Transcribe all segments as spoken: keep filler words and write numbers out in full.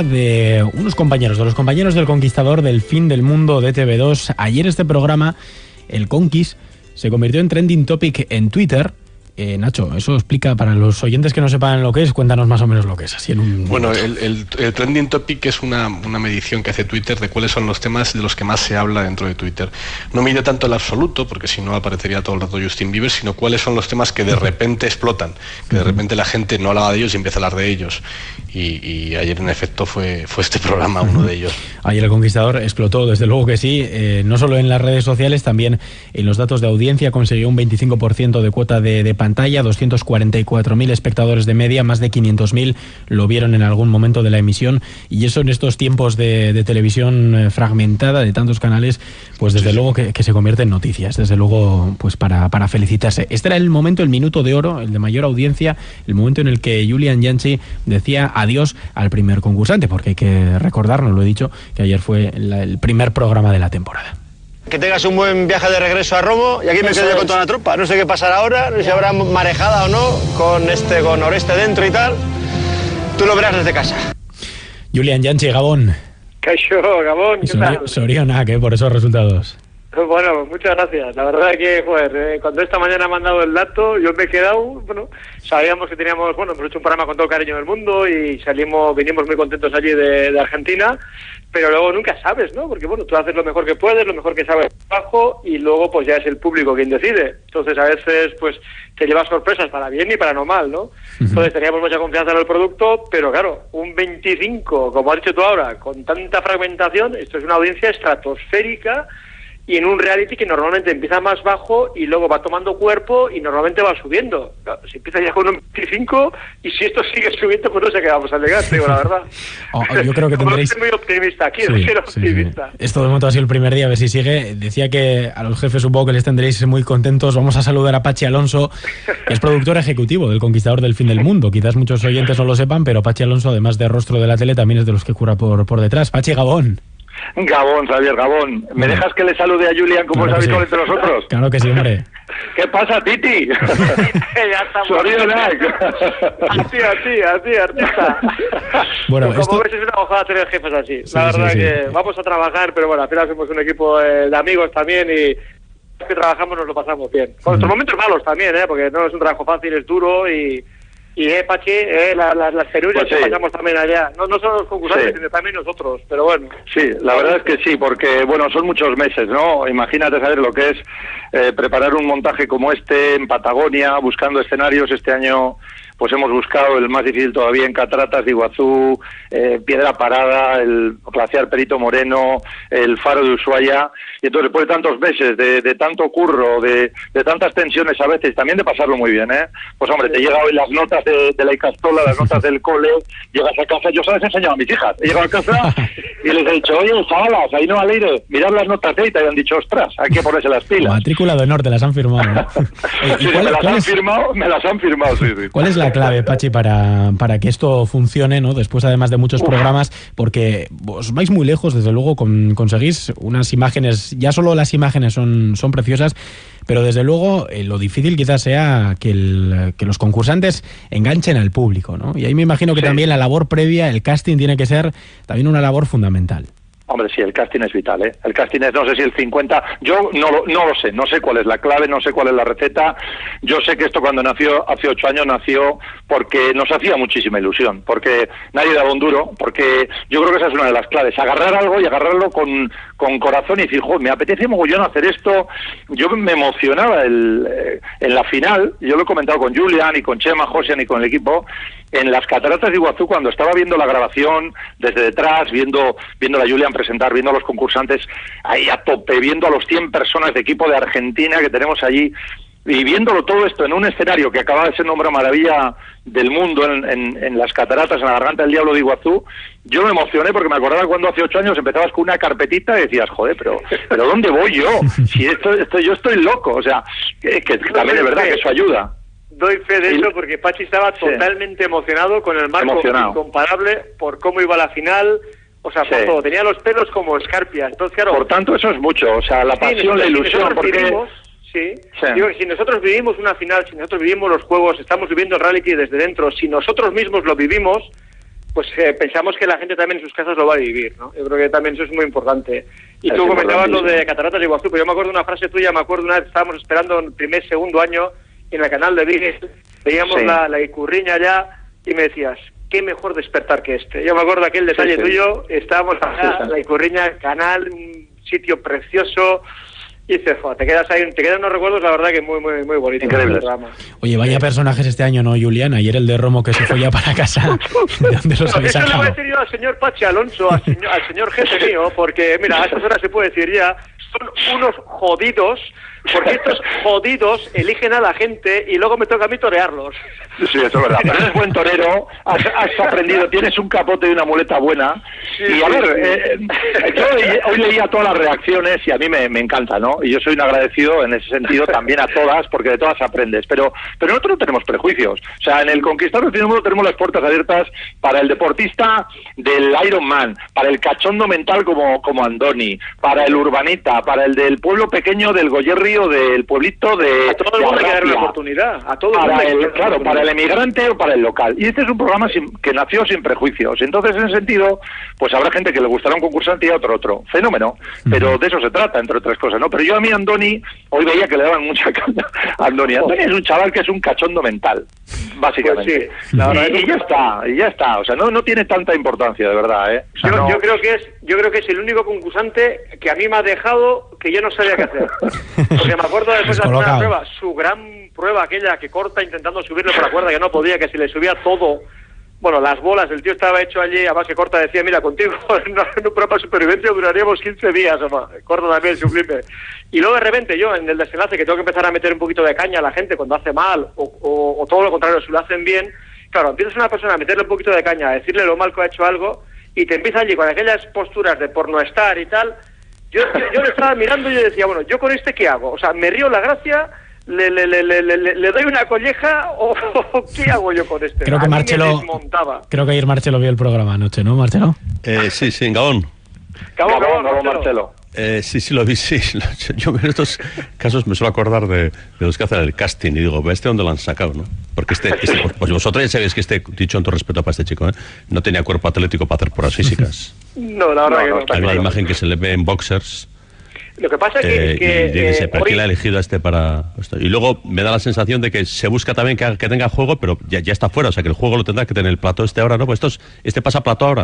hablar de unos compañeros, de los compañeros del Conquistador del Fin del Mundo de T V dos. Ayer este programa, el Conquis, se convirtió en trending topic en Twitter. Eh, Nacho, eso explica para los oyentes que no sepan lo que es, cuéntanos más o menos lo que es. Así en un bueno, el, el, el trending topic es una, una medición que hace Twitter de cuáles son los temas de los que más se habla dentro de Twitter. No mide tanto el absoluto, porque si no aparecería todo el rato Justin Bieber, sino cuáles son los temas que de repente explotan, que de repente la gente no hablaba de ellos y empieza a hablar de ellos. Y, y ayer en efecto fue, fue este programa uno de ellos. Ayer el Conquistador explotó, desde luego que sí, eh, no solo en las redes sociales, también en los datos de audiencia. Consiguió un veinticinco por ciento de cuota de, de pantalla, doscientos cuarenta y cuatro mil espectadores de media, más de quinientos mil lo vieron en algún momento de la emisión, y eso en estos tiempos de, de televisión fragmentada, de tantos canales, pues desde sí, luego que, que se convierte en noticias, desde luego pues para, para felicitarse. Este era el momento, el minuto de oro, el de mayor audiencia, el momento en el que Julian Bianchi decía adiós al primer concursante, porque hay que recordarnos, lo he dicho, que ayer fue la, el primer programa de la temporada. Que tengas un buen viaje de regreso a Romo, y aquí me quedo yo con toda la tropa. No sé qué pasará ahora, no sé si habrá marejada o no, con este, con Oreste dentro y tal. Tú lo verás desde casa. Julian Bianchi, Gabón. Caixo, Gabón, ¿qué tal? Sorionak, ¿eh? Por esos resultados. Bueno, muchas gracias. La verdad es que, joder, eh, cuando esta mañana me han dado el dato, yo me he quedado, bueno, sabíamos que teníamos, bueno, hemos hecho un programa con todo el cariño del mundo y salimos, vinimos muy contentos allí de, de Argentina, pero luego nunca sabes, ¿no? Porque, bueno, tú haces lo mejor que puedes, lo mejor que sabes abajo, y luego pues ya es el público quien decide. Entonces a veces, pues, te llevas sorpresas para bien y para no mal, ¿no? Entonces teníamos mucha confianza en el producto, pero claro, un veinticinco, como has dicho tú ahora, con tanta fragmentación, esto es una audiencia estratosférica, y en un reality que normalmente empieza más bajo y luego va tomando cuerpo y normalmente va subiendo. Claro, si empieza ya con un veinticinco y si esto sigue subiendo, pues no sé qué vamos a llegar, digo, la verdad. Oh, yo creo que tendréis... Soy muy optimista aquí, sí, ser optimista. Sí, sí. Esto de momento ha sido el primer día, a ver si sigue. Decía que a los jefes supongo que les tendréis muy contentos. Vamos a saludar a Pachi Alonso, que es productor ejecutivo del Conquistador del Fin del Mundo. Quizás muchos oyentes no lo sepan, pero Pachi Alonso, además de rostro de la tele, también es de los que curra por, por detrás. Pachi, Gabón. Gabón, Xavier, Gabón. ¿Me dejas que le salude a Julian como claro es habitual sí. entre nosotros? Claro que sí, hombre. ¿Qué pasa, Titi? Ya estamos. Así, así, así, artista. Bueno, pues como esto... ves, es una bajada tener jefes así. Sí, la verdad sí, sí. que vamos a trabajar, pero bueno, al final somos un equipo eh, de amigos también y que trabajamos nos lo pasamos bien. Con nuestros momentos malos también, ¿eh? Porque no es un trabajo fácil, es duro y... Y, eh, Pachi, eh, la, la, las penurias pues sí. que pasamos también allá. No, no solo los concursantes, sí. sino también nosotros, pero bueno. Sí, la verdad es que sí, porque, bueno, son muchos meses, ¿no? Imagínate saber lo que es eh, preparar un montaje como este en Patagonia, buscando escenarios. Este año, pues hemos buscado el más difícil todavía en Cataratas de Iguazú, eh, Piedra Parada, el glaciar Perito Moreno, el faro de Ushuaia. Y entonces, después de tantos meses, de, de tanto curro, de, de tantas tensiones a veces, también de pasarlo muy bien, ¿eh? Pues hombre, te llega hoy las notas de, de la Icastola, las notas del cole, llegas a casa, yo se las he enseñado a mis hijas, he llegado a casa y les he dicho, oye, chavalas, ahí no Aleire, mirad las notas de y te habían dicho, ostras, hay que ponerse las pilas. Matrícula de honor, te las han firmado, ¿no? Oye, ¿y sí, cuál, me las han es... firmado, me las han firmado, sí, sí. ¿Cuál es la clave, Pachi, para, para que esto funcione, ¿no? Después, además de muchos Uf. programas, porque os vais muy lejos, desde luego, con, conseguís unas imágenes, ya solo las imágenes son, son preciosas, pero desde luego eh, lo difícil quizás sea que, el, que los concursantes enganchen al público, ¿no? Y ahí me imagino que sí. también la labor previa, el casting, tiene que ser también una labor fundamental. Hombre, sí, el casting es vital, ¿eh? El casting es, no sé si el cincuenta... Yo no lo, no lo sé, no sé cuál es la clave, no sé cuál es la receta. Yo sé que esto cuando nació, hace ocho años, nació porque nos hacía muchísima ilusión, porque nadie daba un duro, porque yo creo que esa es una de las claves, agarrar algo y agarrarlo con, con corazón y decir, joder, me apetece mogollón hacer esto. Yo me emocionaba el, eh, en la final, yo lo he comentado con Julian y con Chema, Josian y con el equipo, en las Cataratas de Iguazú, cuando estaba viendo la grabación desde detrás, viendo viendo a Julian presentar, viendo a los concursantes ahí a tope, viendo a los cien personas de equipo de Argentina que tenemos allí, y viéndolo todo esto en un escenario que acaba de ser una maravilla del mundo en, en, en las Cataratas, en la Garganta del Diablo de Iguazú, yo me emocioné porque me acordaba cuando hace ocho años empezabas con una carpetita y decías, joder, pero pero ¿dónde voy yo? Si esto, esto yo estoy loco, o sea, que, que también es verdad que eso ayuda. Doy fe de eso porque Pachi estaba sí. totalmente emocionado con el marco emocionado. Incomparable por cómo iba la final, o sea, por sí. todo. Tenía los pelos como escarpias. Entonces, claro, por tanto, eso es mucho, o sea, la sí, pasión, la ilusión, porque... Vivimos, sí, sí. Digo, si nosotros vivimos una final, si nosotros vivimos los juegos, estamos viviendo el reality desde dentro, si nosotros mismos lo vivimos, pues eh, pensamos que la gente también en sus casas lo va a vivir, ¿no? Yo creo que también eso es muy importante. Y es tú comentabas lo importante. de Cataratas de Iguazú, pero yo me acuerdo de una frase tuya, me acuerdo una vez estábamos esperando en el primer, segundo año en el canal de Vigue, veíamos Sí. la, la Icurriña ya y me decías, qué mejor despertar que este. Yo me acuerdo de aquel detalle Sí, sí. tuyo, estábamos acá, Sí, sí. la Icurriña, canal, un sitio precioso. Y dices, jo, te quedas ahí, te quedan unos recuerdos, la verdad que muy, muy, muy bonitos. Increíbles. del programa. Oye, vaya personajes este año, ¿no, Julián? Ayer el de Romo que se fue ya para casa. ¿De dónde los habéis Eso le voy a sacado? decir yo al señor Pachi Alonso, al señor, al señor jefe mío, porque mira, a estas horas se puede decir ya, son unos jodidos, porque estos jodidos eligen a la gente y luego me toca a mí torearlos. Sí, eso es verdad. Pero eres buen torero, has, has aprendido, tienes un capote y una muleta buena. Sí, y a sí, ver, sí. eh, yo hoy, hoy leía todas las reacciones y a mí me, me encanta, ¿no? Y yo soy un agradecido en ese sentido también a todas, porque de todas aprendes. Pero pero nosotros no tenemos prejuicios. O sea, en el Conquistador del Fin del Mundo tenemos las puertas abiertas para el deportista del Ironman, para el cachondo mental como, como Andoni, para el urbanita, para el del pueblo pequeño del Goyerri o del pueblito de A todo el de mundo hay que darle una Arratia. oportunidad, a todo el mundo Para hay que el, darle una claro, oportunidad. para el emigrante o para el local. Y este es un programa sin- que nació sin prejuicios. Entonces, en ese sentido, pues habrá gente que le gustará un concursante y a otro otro. Fenómeno. Pero de eso se trata, entre otras cosas, ¿no? Pero yo a mí, Andoni, hoy veía que le daban mucha caña a Andoni. Andoni es un chaval que es un cachondo mental, básicamente. Pues sí, la verdad y, es y que- ya está, y ya está. O sea, no, no tiene tanta importancia, de verdad, ¿eh? O sea, Yo, no- yo creo que es yo creo que es el único concursante que a mí me ha dejado que yo no sabía qué hacer. Porque me acuerdo después de la primera Descolocado. prueba, su gran prueba aquella que corta intentando subirle por la cuerda que no podía, que si le subía todo, bueno, las bolas, el tío estaba hecho allí, además que Corta decía, mira, contigo en una, en un programa de supervivencia duraríamos quince días, o más. Corta también, sublime. Y luego de repente yo, en el desenlace, que tengo que empezar a meter un poquito de caña a la gente cuando hace mal, o, o, o todo lo contrario, si lo hacen bien, claro, empiezas a una persona a meterle un poquito de caña, a decirle lo mal que ha hecho algo, y te empieza allí con aquellas posturas de por no estar y tal. Yo, yo, yo le estaba mirando y yo decía, bueno, ¿yo con este qué hago? O sea, ¿me río la gracia? ¿Le, le, le, le, le, le doy una colleja? ¿O, o qué hago yo con este? Creo que A mí me Marcelo, desmontaba. creo que ayer Marcelo vio el programa anoche, ¿no, Marcelo? Eh, sí, sí, en Gabón. Cabo, Gabón, cabo, Gabón, Marcelo. Marcelo. Eh, sí, sí, lo vi, sí. Yo en estos casos me suelo acordar de, de los que hacen el casting y digo, ¿este dónde lo han sacado, no? Porque este, este pues, pues vosotros ya sabéis que este, dicho en todo respeto para este chico, ¿eh? No tenía cuerpo atlético para hacer pruebas físicas. No, la verdad No, que no, no. está Hay una claro. imagen que se le ve en boxers. Lo que pasa es que, Eh, que, y yo qué sé, eh, ¿para quién hoy- le ha elegido a este para esto? Y luego me da la sensación de que se busca también que, que tenga juego, pero ya, ya está fuera, o sea que el juego lo tendrá que tener el plató este ahora, ¿no? Pues esto es- este pasa plató ahora.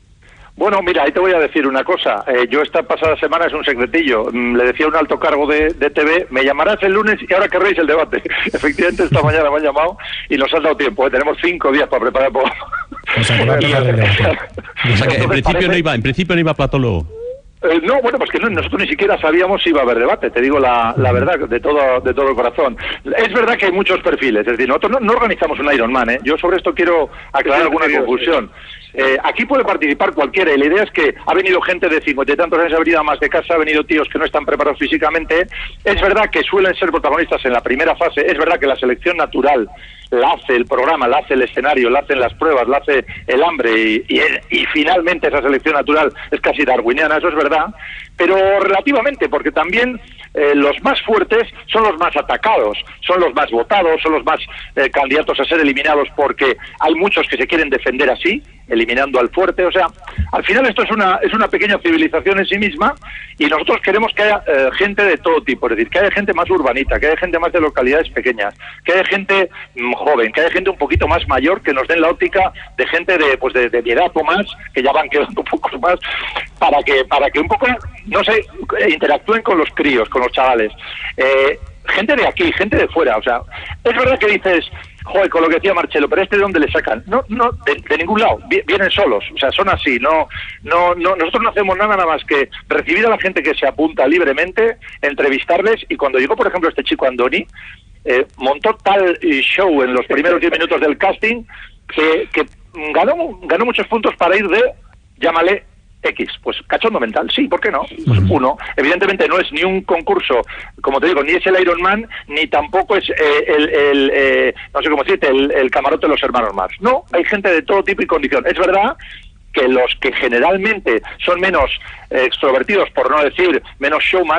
Bueno, mira, ahí te voy a decir una cosa. Eh, yo esta pasada semana es un secretillo. Mm, le decía a un alto cargo de, de T V, me llamarás el lunes y ahora querréis el debate. Efectivamente, esta mañana me han llamado y nos han dado tiempo. ¿eh? Tenemos cinco días para preparar el programa. O sea, que va a pillar el debate. O sea que en Entonces, principio parece- no iba, en principio no iba plató luego. Eh, no, bueno, pues que no, nosotros ni siquiera sabíamos si iba a haber debate, te digo la, la verdad, de todo de todo el corazón. Es verdad que hay muchos perfiles, es decir, nosotros no, no organizamos un Ironman, ¿eh? Yo sobre esto quiero aclarar Sí, alguna sí, sí. confusión. Eh, aquí puede participar cualquiera y la idea es que ha venido gente de cincuenta y tantos años, ha venido más de casa, ha venido tíos que no están preparados físicamente. Es verdad que suelen ser protagonistas en la primera fase, es verdad que la selección natural la hace el programa, la hace el escenario, la hacen las pruebas, la hace el hambre y, y, y finalmente esa selección natural es casi darwiniana, eso es verdad, pero relativamente, porque también eh, los más fuertes son los más atacados, son los más votados, son los más eh, candidatos a ser eliminados porque hay muchos que se quieren defender así, eliminando al fuerte, o sea, al final esto es una es una pequeña civilización en sí misma y nosotros queremos que haya eh, gente de todo tipo, es decir, que haya gente más urbanita, que haya gente más de localidades pequeñas, que haya gente mm, joven, que haya gente un poquito más mayor, que nos den la óptica de gente de pues de, de mi edad o más, que ya van quedando un poco más, para que para que un poco, no sé, interactúen con los críos, con los chavales. Eh, gente de aquí, gente de fuera, o sea, es verdad que dices, joder, con lo que decía Marcelo, pero este de dónde le sacan, no, no, de, de ningún lado, vi- vienen solos, o sea, son así, no, no, no, nosotros no hacemos nada, nada más que recibir a la gente que se apunta libremente, entrevistarles, y cuando llegó, por ejemplo, este chico Andoni, eh, montó tal eh, show en los primeros diez minutos del casting que, que ganó, ganó muchos puntos para ir de, llámale, X, pues cachondo mental, sí, ¿por qué no? Pues uno, evidentemente no es ni un concurso, como te digo, ni es el Ironman, ni tampoco es eh, el, el eh, no sé cómo decirte, el, el camarote de los hermanos Marx. No, hay gente de todo tipo y condición. Es verdad que los que generalmente son menos eh, extrovertidos, por no decir menos showman,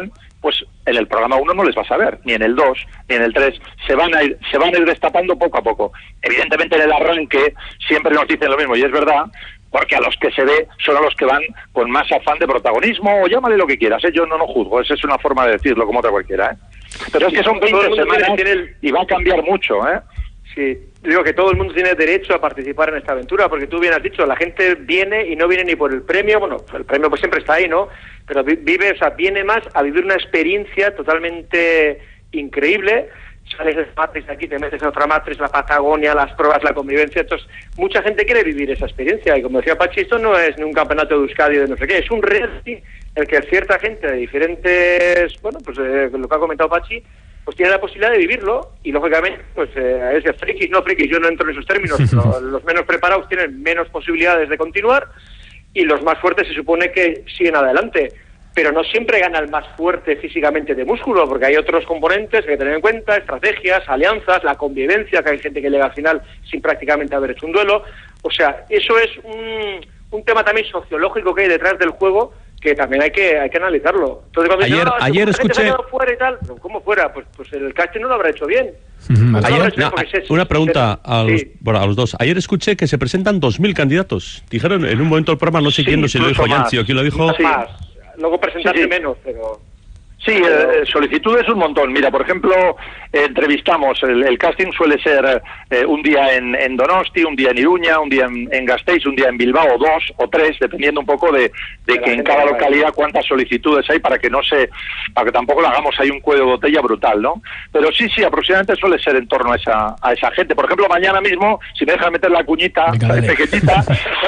pues en el programa uno no les vas a ver, ni en el dos, ni en el tres, se van a ir, se van a ir destapando poco a poco. Evidentemente en el arranque siempre nos dicen lo mismo, y es verdad, porque a los que se ve son a los que van con más afán de protagonismo, o llámale lo que quieras, ¿eh? Yo no lo juzgo, esa es una forma de decirlo como otra cualquiera, ¿eh? Pero es que son veinte semanas el... y va a cambiar mucho, ¿eh? Sí, digo que todo el mundo tiene derecho a participar en esta aventura, porque tú bien has dicho, la gente viene y no viene ni por el premio, bueno, el premio pues siempre está ahí, ¿no? Pero vive, o sea, viene más a vivir una experiencia totalmente increíble. Sales de Matrix aquí, te metes a otra Matrix, la Patagonia, las pruebas, la convivencia. Entonces, mucha gente quiere vivir esa experiencia. Y como decía Pachi, esto no es ni un campeonato de Euskadi de no sé qué, es un reality el que cierta gente de diferentes, bueno, pues eh, lo que ha comentado Pachi, pues tiene la posibilidad de vivirlo. Y lógicamente, pues eh, es de frikis, no frikis, yo no entro en esos términos, pero los menos preparados tienen menos posibilidades de continuar y los más fuertes se supone que siguen adelante. Pero no siempre gana el más fuerte físicamente de músculo, porque hay otros componentes que hay que tener en cuenta, estrategias, alianzas, la convivencia, que hay gente que llega al final sin prácticamente haber hecho un duelo. O sea, eso es un, un tema también sociológico que hay detrás del juego, que también hay que hay que analizarlo. Entonces, cuando ayer yo, no, ayer escuché... fuera y tal, ¿cómo fuera? Pues, pues el casting no lo habrá hecho bien. Uh-huh. Ayer, no, se, una pregunta se, a, los, sí. bueno, a los dos. Ayer escuché que se presentan dos mil candidatos. Dijeron en un momento del programa, no sé sí, quién, no sé si lo dijo Yancy o quién lo dijo... Sí. Más. Luego presentarse sí, sí. menos, pero... Sí, eh, solicitudes un montón. Mira, por ejemplo, eh, entrevistamos, el, el casting suele ser eh, un día en, en Donosti, un día en Iruña, un día en, en Gasteiz, un día en Bilbao, dos o tres, dependiendo un poco de, de que en cada localidad cuántas solicitudes hay para que no se, para que tampoco le hagamos ahí un cuello de botella brutal, ¿no? Pero sí, sí, aproximadamente suele ser en torno a esa, a esa gente. Por ejemplo, mañana mismo, si me dejan meter la cuñita pequeñita,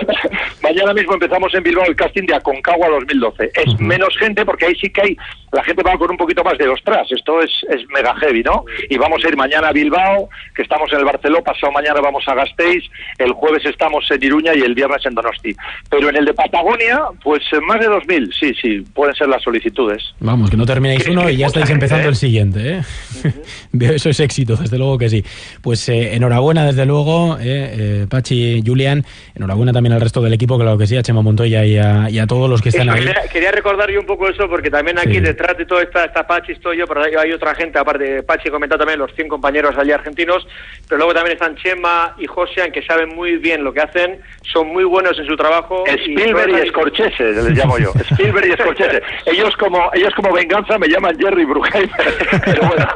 mañana mismo empezamos en Bilbao el casting de Aconcagua dos mil doce. Es uh-huh. menos gente porque ahí sí que hay, la gente va con un poquito más de ostras, esto es, es mega heavy, ¿no? Y vamos a ir mañana a Bilbao, que estamos en el Barceló, pasado mañana vamos a Gasteiz, el jueves estamos en Iruña y el viernes en Donosti. Pero en el de Patagonia, pues más de dos mil, sí, sí, pueden ser las solicitudes. Vamos, que no termináis uno y ya estáis empezando el siguiente, ¿eh? Uh-huh. Eso es éxito, desde luego que sí. Pues eh, enhorabuena, desde luego, eh, eh, Pachi, Julián, enhorabuena también al resto del equipo, claro que sí, a Chema Montoya y a, y a todos los que están ahí. Quería, quería recordar yo un poco eso, porque también aquí sí. detrás de toda esta, esta Pachi estoy yo, pero hay otra gente, aparte de Pachi, he comentado también los cien compañeros allí argentinos, pero luego también están Chema y Josian, que saben muy bien lo que hacen, son muy buenos en su trabajo. Spielberg y, y Scorsese, les llamo yo. Spielberg y Scorsese. Ellos como ellos como venganza me llaman Jerry Bruckheimer. Pero bueno.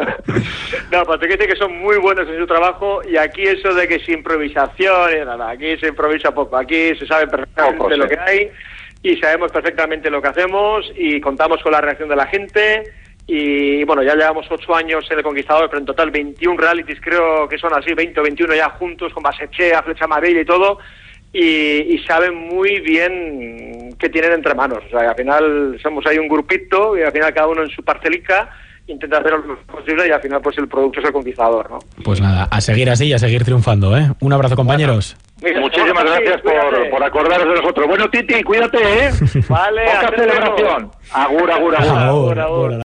No, pues te quiero decir que son muy buenos en su trabajo, y aquí eso de que es improvisación, y nada, aquí se improvisa poco, aquí se sabe perfectamente poco, sí. lo que hay, y sabemos perfectamente lo que hacemos, y contamos con la reacción de la gente. Y bueno, ya llevamos ocho años en El Conquistador, pero en total veintiún realities, creo que son así, veinte o veintiuno ya juntos, con Basechea, Flecha Amarilla y todo, y, y saben muy bien qué tienen entre manos. O sea, que al final somos ahí un grupito, y al final cada uno en su parcelica intenta hacer lo mejor posible, y al final pues el producto es El Conquistador, ¿no? Pues nada, a seguir así y a seguir triunfando, ¿eh? Un abrazo, compañeros. Mira, muchísimas gracias por, por acordaros de nosotros. Bueno, Titi, cuídate, ¿eh? Vale, poca celebración. Agur, agur, agur. agur, agur.